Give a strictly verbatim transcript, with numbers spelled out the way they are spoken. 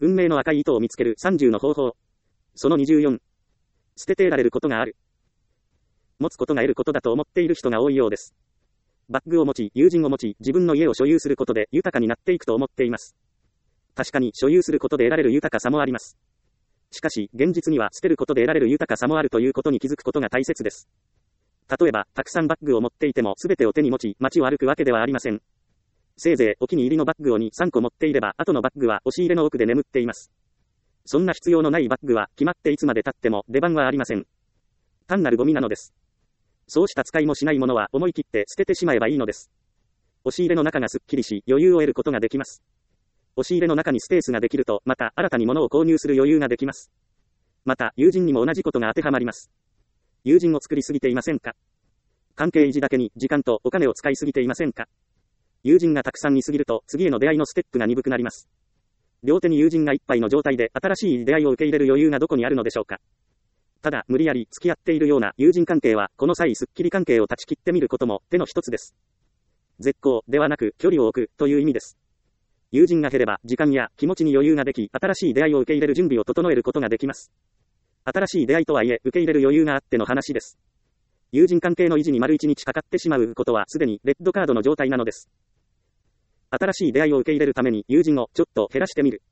運命の赤い糸を見つけるさんじゅうの方法。そのにじゅうよん。捨てて得られることがある。持つことが得ることだと思っている人が多いようです。バッグを持ち、友人を持ち、自分の家を所有することで豊かになっていくと思っています。確かに所有することで得られる豊かさもあります。しかし、現実には捨てることで得られる豊かさもあるということに気づくことが大切です。例えば、たくさんバッグを持っていても全てを手に持ち、街を歩くわけではありません。せいぜいお気に入りのバッグをに、さんこ持っていれば、後のバッグは押し入れの奥で眠っています。そんな必要のないバッグは、決まっていつまで経っても出番はありません。単なるゴミなのです。そうした使いもしないものは思い切って捨ててしまえばいいのです。押し入れの中がすっきりし、余裕を得ることができます。押し入れの中にスペースができると、また新たに物を購入する余裕ができます。また、友人にも同じことが当てはまります。友人を作りすぎていませんか？関係維持だけに時間とお金を使いすぎていませんか？友人がたくさんいすぎると、次への出会いのステップが鈍くなります。両手に友人がいっぱいの状態で新しい出会いを受け入れる余裕がどこにあるのでしょうか。ただ、無理やり付き合っているような友人関係は、この際スッキリ関係を断ち切ってみることも手の一つです。絶交ではなく距離を置くという意味です。友人が減れば時間や気持ちに余裕ができ、新しい出会いを受け入れる準備を整えることができます。新しい出会いとはいえ、受け入れる余裕があっての話です。友人関係の維持に丸一日かかってしまうことはすでにレッドカードの状態なのです。新しい出会いを受け入れるために友人をちょっと減らしてみる。